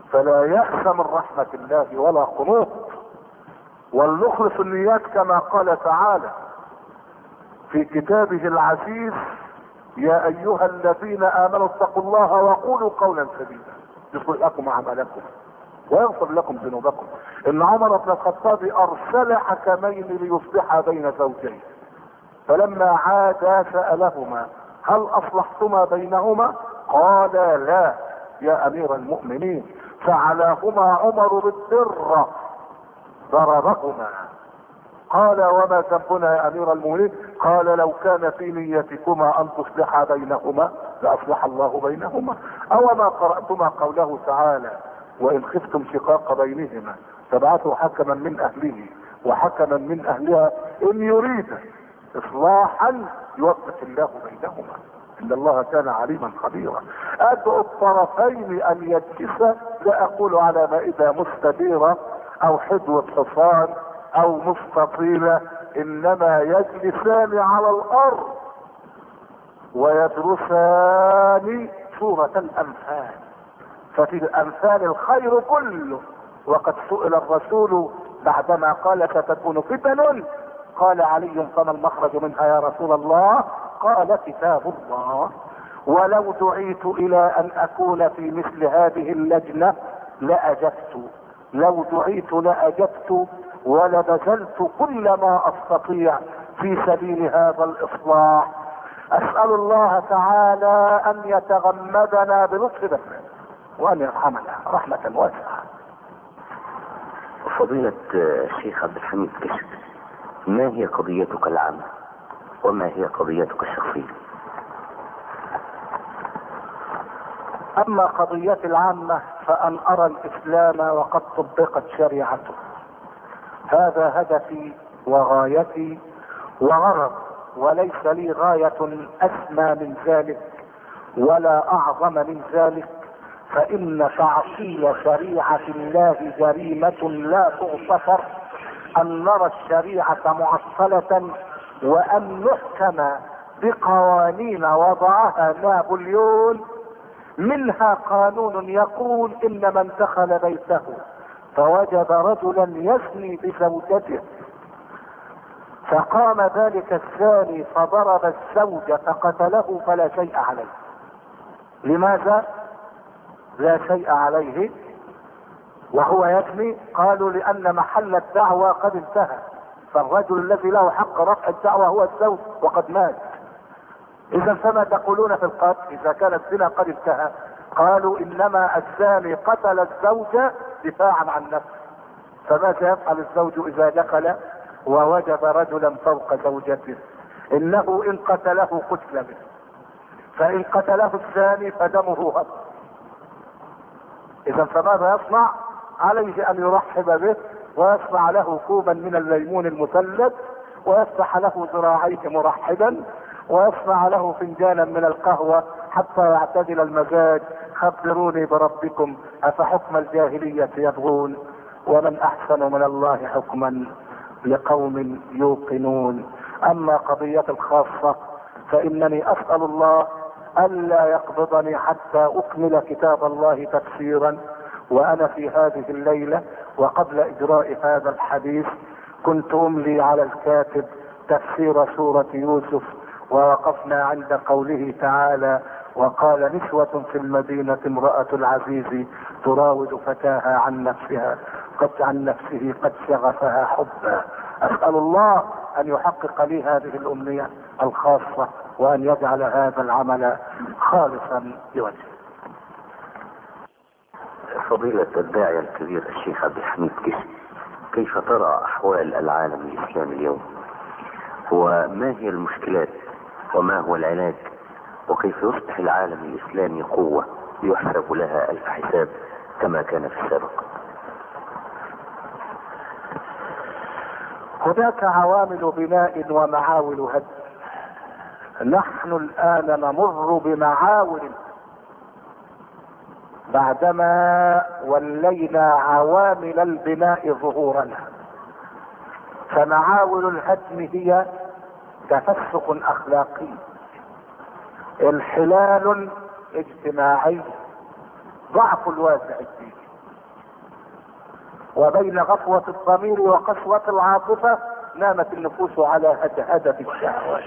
فلا يأس من رحمة الله ولا قنوط. ولنخلص النيات كما قال تعالى في كتابه العزيز: يا ايها الذين امنوا اتقوا الله وقولوا قولا سديدا يصلح لكم اعمالكم ويغفر لكم ذنوبكم. ان عمر بن الخطاب ارسل حكمين ليصلحا بين زوجين، فلما عادا سألهما: هل اصلحتما بينهما؟ قالا: لا يا امير المؤمنين. فعلاهما عمر بالدرة ضربهما. قال: وما ذنبنا يا امير المؤمنين؟ قال: لو كان في نيتكما ان تصلحا بينهما لاصلح الله بينهما. او ما قرأتما قوله تعالى: وان خفتم شقاق بينهما فابعثوا حكما من اهله وحكما من اهلها ان يريد اصلاحا يوفق الله بينهما ان الله كان عليما خبيرا. ادعو الطرفين ان يجلسا، لا اقول على مائدة مستديرة او حدوة حصان او مستطيلة، انما يجلسان على الارض ويدرسان سورة الامثال، ففي الامثال الخير كله. وقد سئل الرسول بعدما قال: ستكون فتن، قال علي: فما المخرج منها يا رسول الله؟ قال: كتاب الله. ولو دعيت الى ان اكون في مثل هذه اللجنة لاجبت، لو دعيت لاجبت ولبذلت كل ما استطيع في سبيل هذا الاصلاح. اسأل الله تعالى ان يتغمدنا بلطف بحره وان يرحمنا رحمة واسعة. فضيلة الشيخ عبد الحميد كشك، ما هي قضيتك العامة وما هي قضيتك الشخصية؟ اما قضيتي العامة فان ارى الاسلام وقد طبقت شريعته، هذا هدفي وغايتي وغرض، وليس لي غاية اسمى من ذلك ولا اعظم من ذلك. فان تعطيل شريعة الله جريمة لا تغتفر، ان نرى الشريعة معطلة وان نحكم بقوانين وضعها نابليون، منها قانون يقول: ان من دخل بيته فوجد رجلا يزني بزوجته فقام ذلك الزاني فضرب الزوج فقتله فلا شيء عليه. لماذا لا شيء عليه وهو يزني؟ قالوا: لان محل الدعوى قد انتهى، فالرجل الذي له حق رفع الدعوى هو الزوج وقد مات. اذا فما تقولون في القتل اذا كان الزنا قد انتهى؟ قالوا: انما الزاني قتل الزوج دفاعا عن نفسه. فماذا يفعل الزوج اذا دخل ووجد رجلا فوق زوجته؟ انه ان قتله قتل به، فان قتله الزاني فدمه هدر. اذا فماذا يصنع؟ عليه ان يرحب به ويصنع له كوبا من الليمون المثلج ويفتح له ذراعيه مرحبا ويصنع له فنجانا من القهوة حتى يعتدل المزاج. خبروني بربكم افحكم الجاهلية يبغون ومن احسن من الله حكما لقوم يوقنون. اما قضية الخاصة فانني اسأل الله الا يقبضني حتى اكمل كتاب الله تفسيرا. وانا في هذه الليلة وقبل اجراء هذا الحديث كنت املي على الكاتب تفسير سورة يوسف، ووقفنا عند قوله تعالى: وقال نسوة في المدينة امرأة العزيز تراود فتاها عن نفسها قد عن نفسه قد شغفها حبا. اسأل الله ان يحقق لي هذه الامنية الخاصة وان يجعل هذا العمل خالصا لوجهه. فضيلة الداعية الكبير الشيخ عبد الحميد كشك، كيف ترى احوال العالم الاسلامي اليوم؟ وما هي المشكلات وما هو العلاج؟ وكيف يصبح العالم الاسلامي قوة يحسب لها الف حساب كما كان في السابق؟ هناك عوامل بناء ومعاول هدم. نحن الان نمر بمعاول بعدما ولينا عوامل البناء ظهورنا. فمعاول الهدم هي تفسق اخلاقي، انحلال اجتماعي، ضعف الوازع الديني. وبين غفوة الضمير وقسوة العاطفة نامت النفوس على هدهدة الشهوات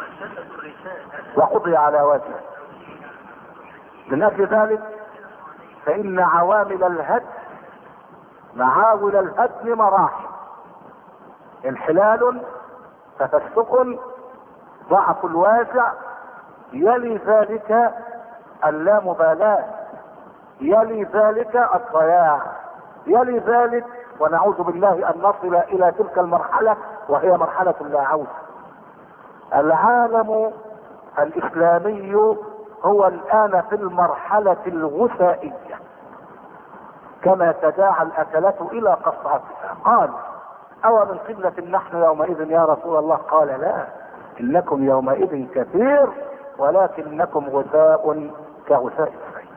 وقضي على وجهه. من اجل ذلك فان عوامل الهدم معاول الهدم مراحل: انحلال، تفسق، ضعف الوازع، يلي ذلك اللامبالاة، يلي ذلك الضياع، يلي ذلك ونعوذ بالله ان نصل الى تلك المرحلة وهي مرحلة لا عودة. العالم الاسلامي هو الان في المرحلة الغثائية كما تداعى الاكلة الى قصعتها. قال: او من قلة نحن يومئذ يا رسول الله؟ قال: لا، انكم يومئذ كثير ولكنكم غثاء كغثاء السيل.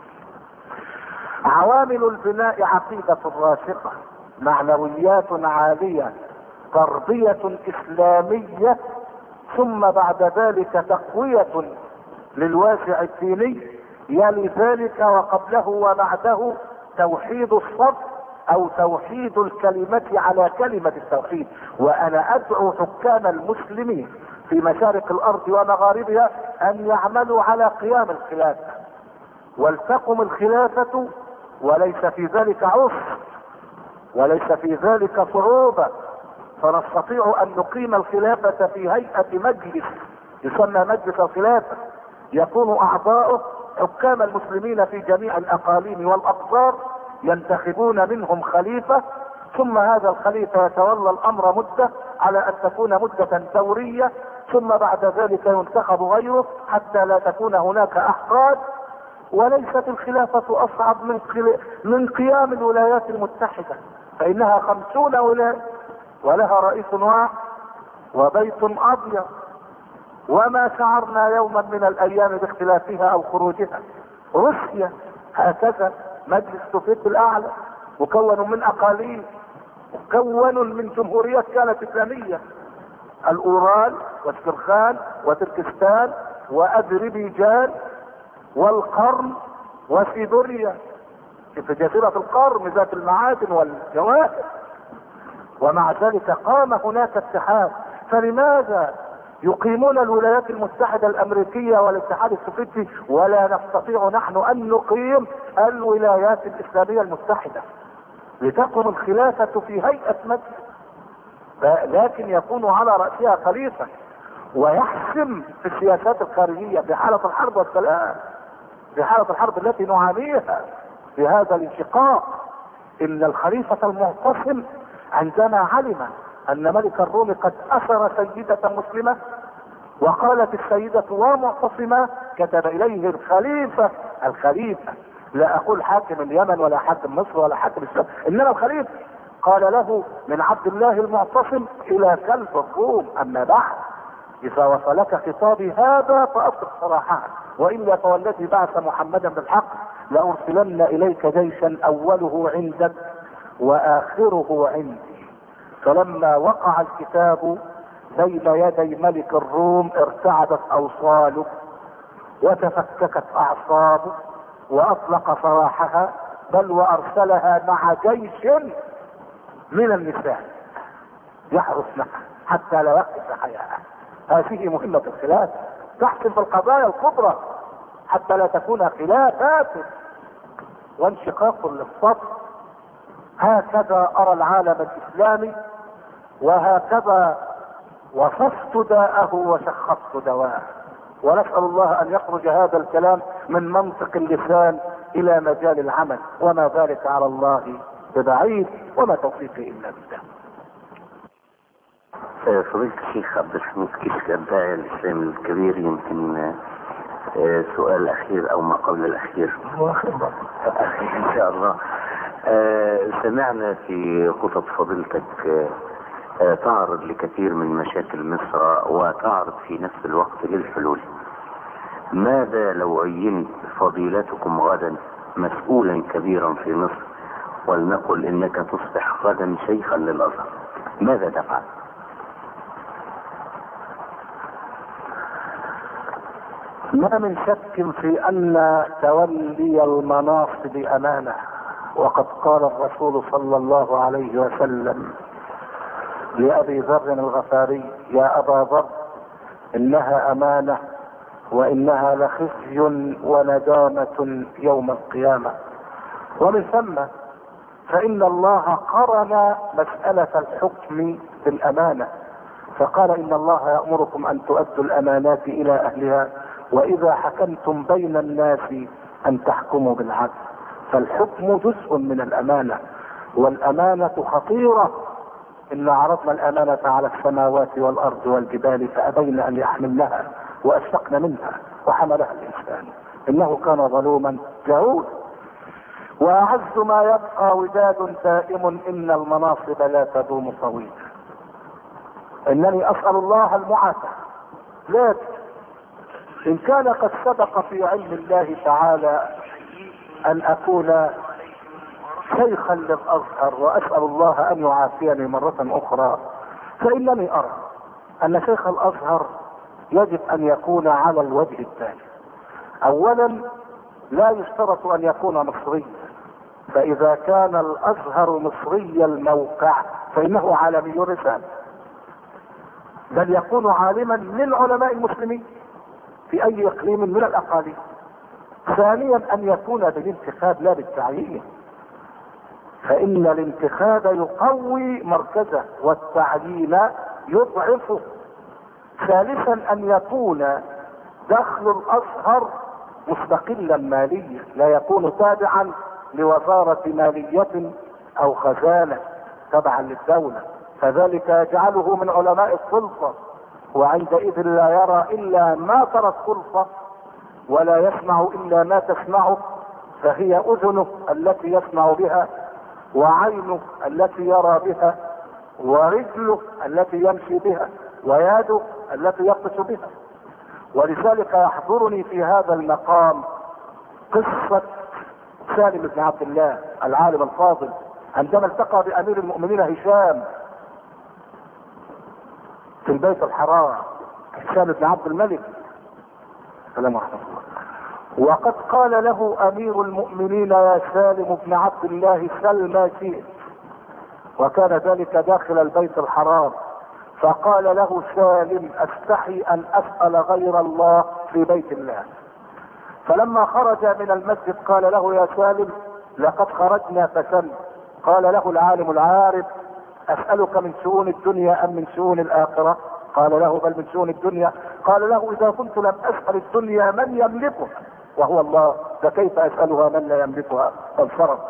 عوامل البناء: عقيدة راسخة، معنويات عالية، تربية اسلامية، ثم بعد ذلك تقوية للوازع الديني، يلي ذلك وقبله وبعده توحيد الصف او توحيد الكلمة على كلمة التوحيد. وانا ادعو حكام المسلمين في مشارق الارض ومغاربها ان يعملوا على قيام الخلافة، ولتقم الخلافة وليس في ذلك عسر وليس في ذلك صعوبة، فنستطيع ان نقيم الخلافة في هيئة مجلس يسمى مجلس الخلافة، يكون اعضاؤه حكام المسلمين في جميع الاقاليم والاقطار، ينتخبون منهم خليفة، ثم هذا الخليفة يتولى الامر مدة على ان تكون مدة دورية، ثم بعد ذلك ينتخب غيره حتى لا تكون هناك احقاد. وليست الخلافة اصعب من من قيام الولايات المتحدة، فانها خمسون ولاية ولها رئيس واحد وبيت ابيض، وما شعرنا يوما من الايام باختلافها او خروجها. روسيا هكذا، مجلس سوفيت الاعلى مكون من اقاليم، مكون من جمهوريات كانت اسلامية: الاورال والشرخان وتركستان واذربيجان والقرم وسيبيريا في جزيرة القرم ذات المعادن والجواهر. ومع ذلك قام هناك اتحاد. فلماذا يقيمون الولايات المتحدة الامريكية والاتحاد السوفيتي ولا نستطيع نحن ان نقيم الولايات الاسلامية المتحدة؟ لتقم الخلافة في هيئة مجلس، لكن يكون على رأسها خليفة ويحسم في السياسات الخارجية في حالة الحرب والسلام، في حالة الحرب التي نعانيها في هذا الانشقاق. ان الخليفة المعتصم عندما علم ان ملك الروم قد اسر سيدة مسلمة وقالت السيدة ومعتصمة، كتب اليه الخليفة الخليفة لا اقول حاكم اليمن ولا حاكم مصر ولا حاكم الشام، انما الخليفة، قال له: من عبد الله المعتصم الى كلب الروم، اما بعد اذا وصلك خطابي هذا فاطلق صراحة، والا فوالذي بعث محمدا بالحق لارسلن اليك جيشا اوله عندك واخره عندي. فلما وقع الكتاب بين يدي ملك الروم ارتعدت اوصاله وتفككت اعصابه واطلق سراحها، بل وارسلها مع جيش من النساء يحرس لها حتى لا يقف حياها. هذه مهمة الخلافة، تحسم في القضايا الكبرى حتى لا تكون خلافات وانشقاق للصف. هكذا ارى العالم الاسلامي، وهكذا وصفت داءه وشخصت دواءه. ونسأل الله ان يخرج هذا الكلام من منطق اللسان الى مجال العمل، وما ذلك على الله ببعيد، وما توفيقي الا بالله. فضيلة الشيخ عبد الحميد كشك الداعية الإسلامي الكبير، يمكن سؤال أخير أو ما قبل الأخير إن شاء الله. سمعنا في خطب فضيلتك تعرض لكثير من مشاكل مصر وتعرض في نفس الوقت للحلول. ماذا لو عينت فضيلتكم غدا مسؤولا كبيرا في مصر، ولنقل إنك تصبح غدا شيخا للأزهر، ماذا تفعل؟ ما من شك في ان تولي المناصب امانة، وقد قال الرسول صلى الله عليه وسلم لأبي ذر الغفاري: يا أبا ذر، إنها أمانة وإنها لخزي وندامة يوم القيامة. ومن ثم فإن الله قرن مسألة الحكم بالأمانة، فقال: إن الله يأمركم أن تؤدوا الأمانات إلى أهلها وإذا حكمتم بين الناس أن تحكموا بالعدل. فالحكم جزء من الأمانة، والأمانة خطيرة. إن عرضنا الأمانة على السماوات والأرض والجبال فأبين أن يحملنها وأشفقن منها وحملها الإنسان إنه كان ظلوما جهولا. وأعز ما يبقى وداد دائم، إن المناصب لا تدوم طويلا. إنني أسأل الله المعافاة، لكن إن كان قد سبق في علم الله تعالى أن أكون شيخا للأزهر وأسأل الله أن يعافيني مرة أخرى، فإنني أرى أن شيخ الأزهر يجب أن يكون على الوجه التالي: أولا، لا يشترط أن يكون مصريا، فإذا كان الأزهر مصري الموقع فإنه عالمي الرسالة، بل يكون عالما من علماء المسلمين في أي إقليم من الأقاليم. ثانيا، أن يكون بالانتخاب لا بالتعيين، فإن الانتخاب يقوي مركزه والتعيين يضعفه. ثالثا، أن يكون دخل الأزهر مستقلا ماليا، لا يكون تابعا لوزارة مالية أو خزانة تبعا للدولة، فذلك يجعله من علماء السلطة، وعندئذ لا يرى إلا ما ترى السلطة ولا يسمع إلا ما تسمعه، فهي أذنه التي يسمع بها، وعينه التي يرى بها، ورجله التي يمشي بها، ويده التي يبطش بها. ولذلك يحضرني في هذا المقام قصة سالم بن عبد الله العالم الفاضل عندما التقى بأمير المؤمنين هشام في البيت الحرام، هشام بن عبد الملك السلام عليكم. وقد قال له أمير المؤمنين: يا سالم بن عبد الله، سل ما شئت. وكان ذلك داخل البيت الحرام، فقال له سالم: استحي أن أسأل غير الله في بيت الله. فلما خرج من المسجد قال له: يا سالم، لقد خرجنا فسل. قال له العالم العارف: أسألك من شؤون الدنيا أم من شؤون الآخرة؟ قال له: بل من شؤون الدنيا. قال له: إذا كنت لم أسأل الدنيا من يملكها وهو الله، فكيف أسألها من لا يملكها؟ فانصرف.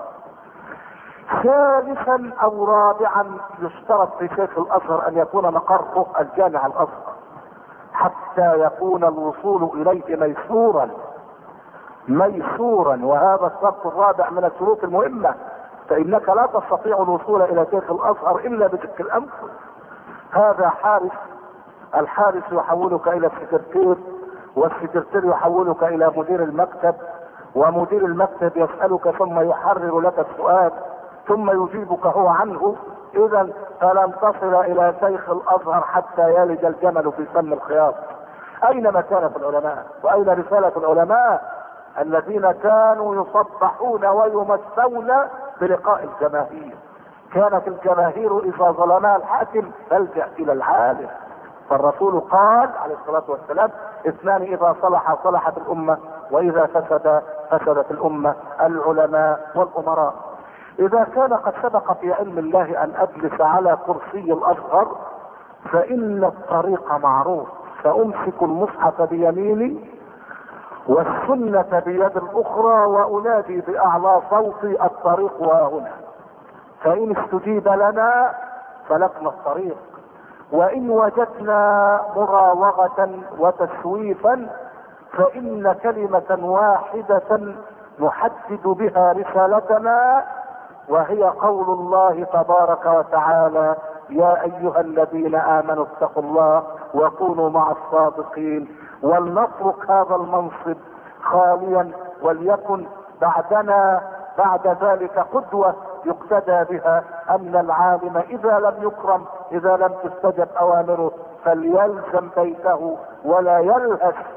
ثالثا أو رابعا، يشترط في شيخ الأزهر أن يكون مقره الجامع الأزهر حتى يكون الوصول إليه ميسورا ميسورا وهذا الشرط الرابع من الشروط المهمة، فإنك لا تستطيع الوصول إلى شيخ الأزهر إلا بشق الأنف. هذا حارس، الحارس يحولك إلى السكرتير، والسكرتير يحولك إلى مدير المكتب، ومدير المكتب يسألك ثم يحرر لك السؤال ثم يجيبك هو عنه. إذا فلن تصل إلى شيخ الأزهر حتى يلج الجمل في سم الخياط. أين مكانة العلماء؟ وأين رسالة العلماء الذين كانوا يصبحون ويمسون بلقاء الجماهير؟ كانت الجماهير إذا ظلمها الحاكم تلجأ إلى العالم، فالرسول قال عليه الصلاة والسلام: اثنان إذا صلح صلحت الأمة وإذا فسد فسدت الأمة، العلماء والأمراء. إذا كان قد سبق في علم الله أن أجلس على كرسي الأزهر فإن الطريق معروف، فأمسك المصحف بيميني والسنة بيد الأخرى وأنادي بأعلى صوتي: الطريق وهنا. فإن استجيب لنا فلكنا الطريق، وإن وجدنا مراوغة وتسويفا فإن كلمة واحدة نحدد بها رسالتنا، وهي قول الله تبارك وتعالى: يا أيها الذين آمنوا اتقوا الله وكونوا مع الصادقين، ولنترك هذا المنصب خاليا وليكن بعدنا بعد ذلك قدوة يقتدى بها، أن العالم إذا لم يكرم، إذا لم تستجب أوامره، فليلزم بيته ولا يلهث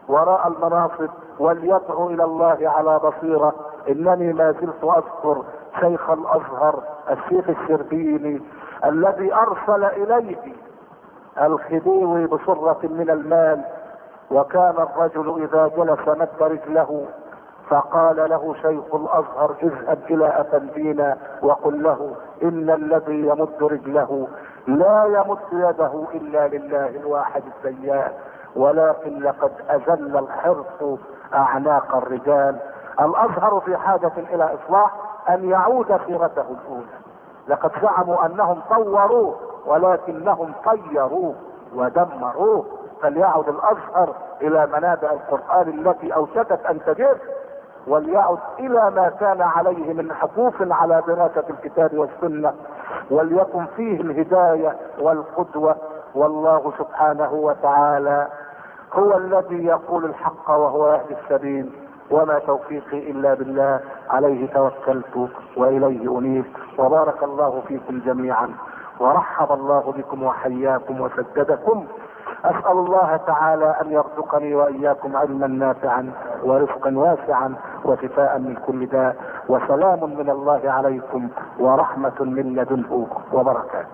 وراء المناصب وليدعو الى الله على بصيرة. انني ما زلت اذكر شيخ الازهر الشيخ الشربيني الذي ارسل اليه الخديوي بصرة من المال، وكان الرجل اذا جلس مد رجله فقال له شيخ الازهر اذهب الى افندينا وقل له ان الذي يمد رجله لا يمد يده الا لله الواحد الديان، ولكن لقد اذل الحرص اعناق الرجال. الازهر في حاجة الى اصلاح، ان يعود سيرته الاولى. لقد زعموا انهم طوروه ولكنهم طيروه ودمروه. فليعد الازهر الى منابع القرآن التي اوشكت ان تجف، وليعد الى ما كان عليه من حقوق على دراسة الكتاب والسنة، وليكن فيه الهداية والقدوة. والله سبحانه وتعالى هو الذي يقول الحق وهو يهدي السبيل، وما توفيقي الا بالله، عليه توكلت واليه انيب. وبارك الله فيكم جميعا، ورحب الله بكم وحياكم وسددكم. اسأل الله تعالى ان يرزقني واياكم علما نافعا ورزقا واسعا وشفاء من كل داء، وسلام من الله عليكم ورحمة من لدنه وبركاته.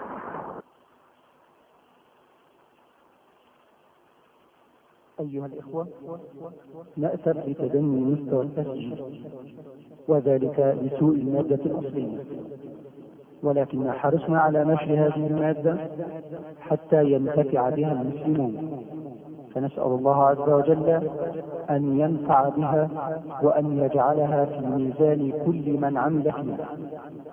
أيها الإخوة، نأسف لتدني مستوى التسجيل، وذلك لسوء المادة الأصلية، ولكن حرصنا على نشر هذه المادة حتى ينتفع بها المسلمون، فنسأل الله عز وجل أن ينفع بها وأن يجعلها في ميزان كل من عمل فيها.